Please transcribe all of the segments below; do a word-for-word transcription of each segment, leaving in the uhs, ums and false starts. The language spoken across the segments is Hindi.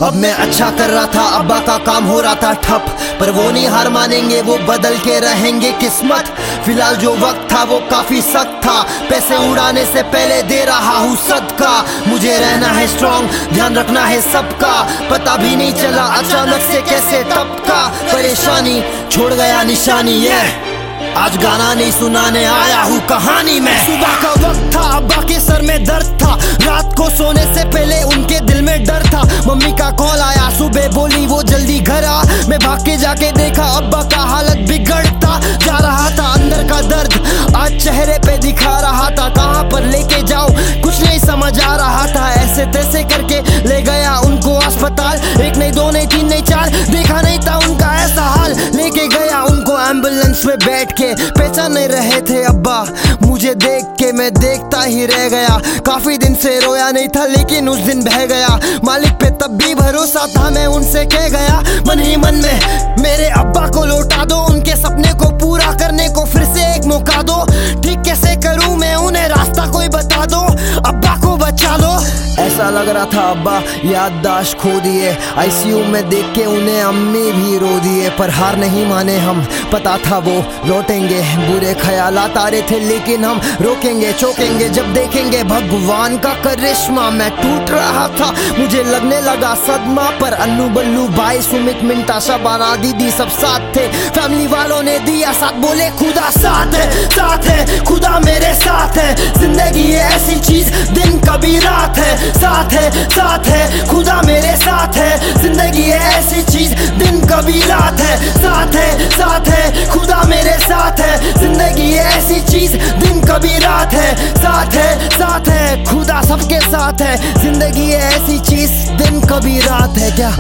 अब मैं अच्छा कर रहा था, अब्बा का काम हो रहा था ठप, पर वो नहीं हार मानेंगे, वो बदल के रहेंगे किस्मत। फिलहाल जो वक्त था वो काफी सख्त था, पैसे उड़ाने से पहले दे रहा हूँ सदका। मुझे रहना है स्ट्रॉन्ग, ध्यान रखना है सबका, पता भी नहीं चला अचानक से कैसे टपका। परेशानी छोड़ गया निशानी, ये आज गाना नहीं सुनाने आया हूँ कहानी में। सुबह का वक्त था, अब्बा के सर में दर्द था, रात को सोने से पहले उनके दिल में डर था। मम्मी का कॉल आया, सुबह बोली वो जल्दी घर आ। मैं भाग के जाके देखा अब्बा का हालत बिगड़ता जा रहा था, अंदर का दर्द आज चेहरे पे दिखा रहा था। कहाँ पर लेके जाऊँ कुछ नहीं समझ आ रहा था, ऐसे तैसे करके ले गया उनको अस्पताल। एक नहीं दो नहीं तीन नहीं चार, देखा नहीं था उनका ऐसा हाल। लेके गया उनको एम्बुलेंस में बैठ के, पहचान नहीं रहे थे अब्बा मुझे देख के, मैं देखता ही रह गया। काफी दिन से रोया नहीं था लेकिन उस दिन बह गया, मालिक पे तब भी भरोसा था, मैं उनसे कह गया मन ही मन में मेरे अब्बा को लौटा दो, उनके सपने को पूरा करने को फिर से एक मौका दो। ठीक कैसे करूं मैं उन्हें रास्ता कोई बता दो, अब्बा को बचा लो। ऐसा लग रहा था अब्बा याददाश्त खो दिए, आईसीयू में देख के उन्हें अम्मी भी रो दिए। पर हार नहीं माने हम, पता था वो लौटेंगे। बुरे ख्यालात आ रहे थे लेकिन हम रोकेंगे चौकेंगे जब देखेंगे भगवान का करिश्मा। मैं टूट रहा था, मुझे लगने लगा सदमा, पर अन्नू बल्लू भाई सुमित मिंटा शबाना दीदी सब साथ थे। फैमिली वालों ने दिया साथ, बोले खुदा साथ है, साथ है खुदा मेरे साथ है। जिंदगी ये ऐसी चीज दिन कभी रात है, साथ है साथ है खुदा मेरे साथ है। जिंदगी ये ऐसी चीज दिन कभी रात है, साथ है साथ है खुदा मेरे साथ है। जिंदगी ये ऐसी चीज दिन कभी रात है, साथ है साथ है खुदा सबके साथ है। जिंदगी ये ऐसी चीज दिन कभी रात है। क्या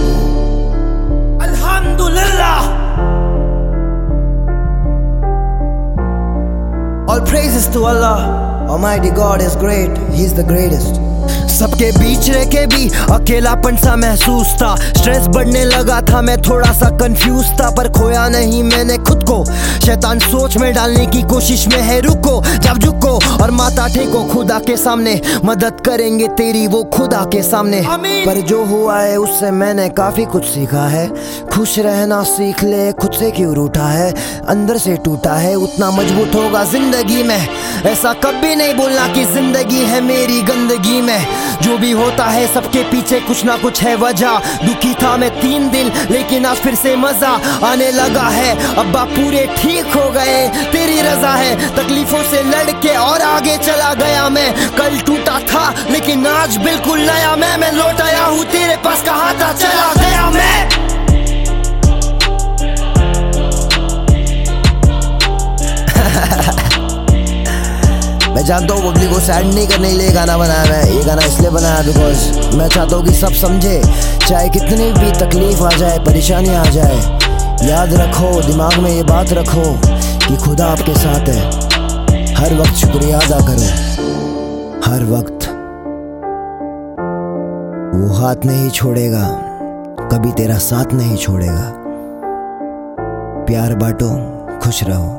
अल्हम्दुलिल्लाह, all praises to Allah, Almighty God is great, He's the greatest। सबके बीच रह के भी अकेलापन सा महसूस था, स्ट्रेस बढ़ने लगा था, मैं थोड़ा सा कंफ्यूज था, पर खोया नहीं मैंने खुद को। शैतान सोच में डालने की कोशिश में है, रुको जब झुको और माथा टेको, खुदा के सामने मदद करेंगे तेरी वो खुदा के सामने। पर जो हुआ है उससे मैंने काफी कुछ सीखा है, खुश रहना सीख ले, खुद से क्यों रूठा है, अंदर से टूटा है उतना मजबूत होगा जिंदगी में। ऐसा कभी नहीं बोलना कि जिंदगी है मेरी गंदगी में, जो भी होता है सबके पीछे कुछ ना कुछ है वजह। दुखी था मैं तीन दिन लेकिन आज फिर से मजा आने लगा है, अब्बा पूरे ठीक हो गए तेरी रजा है। तकलीफों से लड़के और आगे चला गया मैं, कल टूटा था लेकिन आज बिल्कुल नया मैं। मैं लौट आया हूँ तेरे पास, कहाँ था चला गया मैं। मैं जानता हूँ पब्लिक को सैड नहीं करने के लिए गाना बनाया मैं, ये गाना इसलिए बनाया बिकॉज मैं चाहता हूँ कि सब समझे, चाहे कितनी भी तकलीफ आ जाए परेशानी आ जाए, याद रखो दिमाग में ये बात रखो कि खुदा आपके साथ है। हर वक्त शुक्रिया अदा करो, हर वक्त वो हाथ नहीं छोड़ेगा, कभी तेरा साथ नहीं छोड़ेगा। प्यार बांटो, खुश रहो।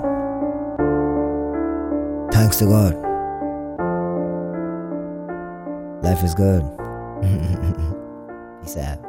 Thanks to God. Life is good. Peace out.